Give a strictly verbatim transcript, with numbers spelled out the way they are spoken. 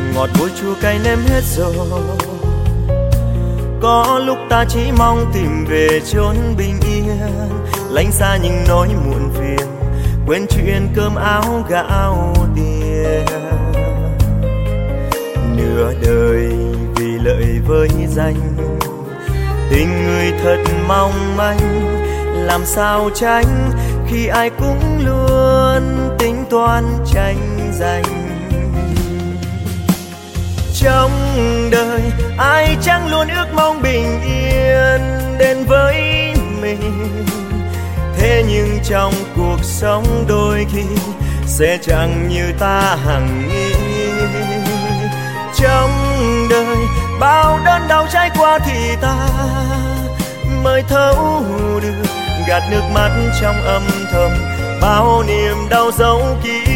ngọt bùi chua cay nếm hết rồi. Có lúc ta chỉ mong tìm về chốn bình yên, lánh xa những nỗi muộn phiền, quên chuyện cơm áo gạo tiền. Nửa đời vì lợi với danh, tình người thật mong manh, làm sao tránh khi ai cũng luôn tính toán tranh giành. Trong đời ai chẳng luôn ước mong bình yên đến với mình, thế nhưng trong cuộc sống đôi khi sẽ chẳng như ta hằng nghĩ. Trong đời bao đớn đau trải qua thì ta mới thấu được, gạt nước mắt trong âm thầm bao niềm đau dấu kín.